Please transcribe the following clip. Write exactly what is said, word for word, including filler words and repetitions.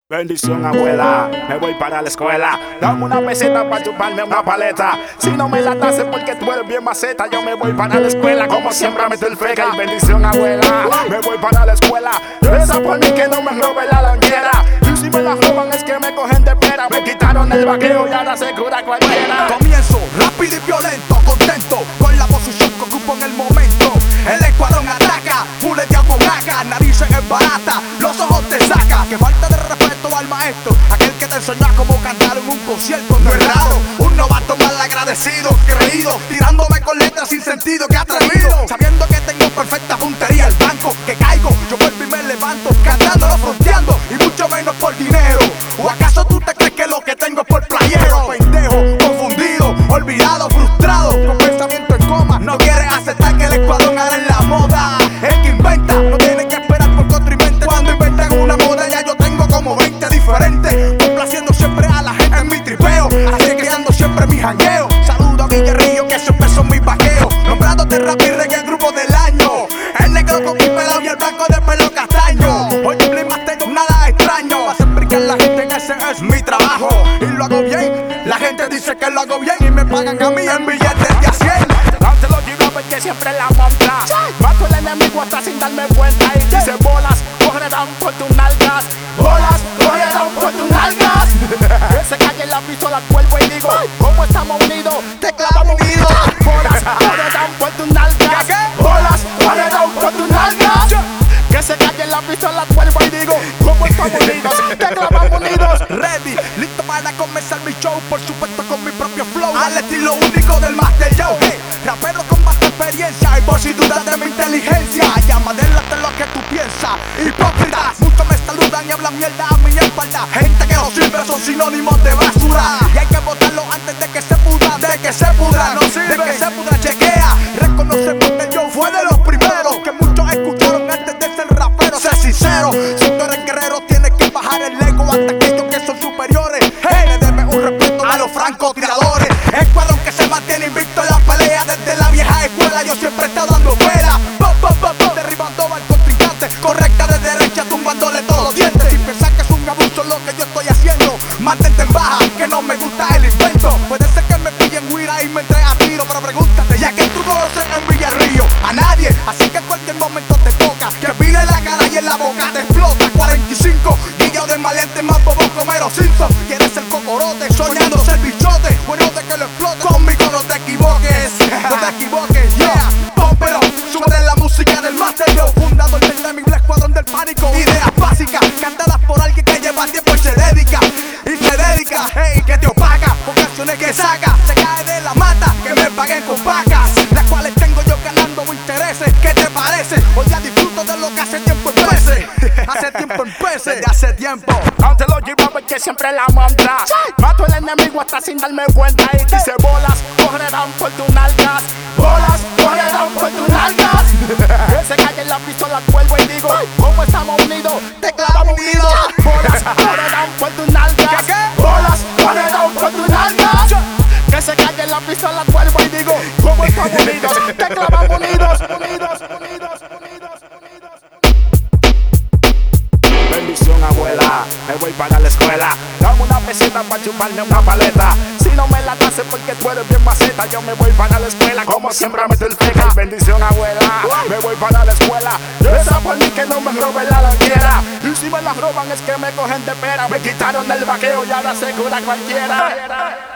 Bendición, abuela, me voy para la escuela. Dame una peseta para chuparme una paleta. Si no me la das es porque tú eres bien maceta. Yo me voy para la escuela como siempre meto el feca. Y bendición, abuela, me voy para la escuela. Reza por mí que no me robe la lonchera. Y si me la roban es que me cogen de pera. Me quitaron el vaqueo y ahora se cura cualquiera. Comienzo rápido y violento, contento con la posición que ocupo en el momento. El escuadrón ataca, fuletea con acá, nariz en barata, los ojos te saca. Que falta de respeto al maestro, aquel que te enseñó a cómo cantar en un concierto. No es raro, un novato mal agradecido, creído, tirándome con letras sin sentido, que atrevido. Sabiendo que tengo perfecta puntería, el blanco que caigo, yo vuelvo y me levanto, cantándolo, fronteando, y mucho menos por dinero. ¿O acaso tú te crees que lo que tengo es por playero? Pendejo, confundido, olvidado, frustrado, con pensamiento en coma. No quiere aceptar que el escuadrón ahora es la moda. El que inventa no tiene que esperar por que otro invente. Cuando inventan una moda ya yo tengo como veinte diferentes, complaciendo siempre a la gente en mi tripeo, así creando siempre mi jangueo. Saludo a Guillerrillo que siempre son mis vaqueos, nombrados de rap y reggae el grupo del año. El negro con mi pelo y el blanco de pelo castaño. Hoy en más tengo nada extraño, hacer brincar la gente en ese es mi trabajo. Y lo hago bien, la gente dice que lo hago bien y me pagan a mí en billetes de a cien. Dante los G-Rappers que siempre la monta. Mato al enemigo hasta sin darme cuenta. Y dice bolas, correrán por tus nalgas. Bolas, correrán por tus nalgas. Que se calle la pistola, vuelvo y digo, ¿cómo estamos unidos? Te clavamos unidos. Bolas, correrán por tus nalgas. Bolas, correrán por tus nalgas. Que se calle la pistola, vuelvo y digo, ¿cómo estamos unidos? Te clavamos unidos. Ready, listo para comenzar mi show, por supuesto con mi propio flow, al estilo único del Master Joe. Hey, rapero con vasta experiencia, y por si dudas de mi inteligencia, llama de lo que tú piensas. Hipócritas, muchos me saludan y hablan mierda a mi espalda. Gente que no sirve son sinónimos de basura, y hay que botarlo antes de que se pudran, de que se pudran, no sirve, de que se pudran. Chequea, reconoce porque yo fue de los primeros que muchos escucharon antes de ser rapero. Sé sincero, si tú eres guerrero tienes que bajar el ego hasta aquellos que son superiores. Hey, le debes un respeto a los francotiradores. Escuadrón que se mantiene invicto en la pelea desde la vieja escuela. Yo siempre he estado dando pela, pop, pop, pop, pop, derribando al contrincante, correcta de derecha, tumbándole todos los dientes. Si piensas que es un abuso lo que yo estoy haciendo, mantente en baja, que no me gusta el invento. Puede ser que me pillen huira y me entre a tiro, pero pregúntate, ya que tú conoces en Villarrillo a nadie, así que en cualquier momento te toca, que vine en la cara y en la boca te explota. Cuarenta y cinco, guillo de maleante, más bobo Homero Simpson. Quieres ser cocorote, soñando ser bichote, bueno de que lo explote, conmigo no te equivoques, no te equivoques, yeah. Pómpelo, súbete la música del Master Joe, fundador del Demi, el escuadrón del pánico. Ideas básicas, cantadas por alguien que lleva tiempo y se dedica, y se dedica, hey, que te opaca, con canciones que saca, se cae de la mata, que me paguen con vacas, las cuales tengo yo ganando intereses. ¿Qué te parece? Hoy ya disfruto de lo que hace tiempo empecé, hace tiempo empecé, desde hace tiempo. Dante los G-Rappers que siempre la monta. Mato al enemigo hasta sin darme cuenta. Y dice bolas, correrán por tus nalgas. Bolas, correrán por tus nalgas. Que se calle la pistola, vuelvo y digo, ¿cómo estamos unidos? Te clavamos unidos. Bolas, correrán por tus nalgas. Bolas, correrán por tus nalgas. Que se calle la pistola, vuelvo y digo, ¿cómo estamos unidos? Te clavamos unidos. Unidos, unidos, unidos, unidos. Bendición, abuela, me voy para la escuela. Dame una peseta para chuparme una paleta. Si no me la das es porque tú eres bien maceta. Yo me voy para la escuela como siempre meto el feca. Bendición, abuela, me voy para la escuela. Reza por mí que no me robe la lonchera. Y si me la roban es que me cogen de pera. Me quitaron el vaqueo y ahora se cura cualquiera.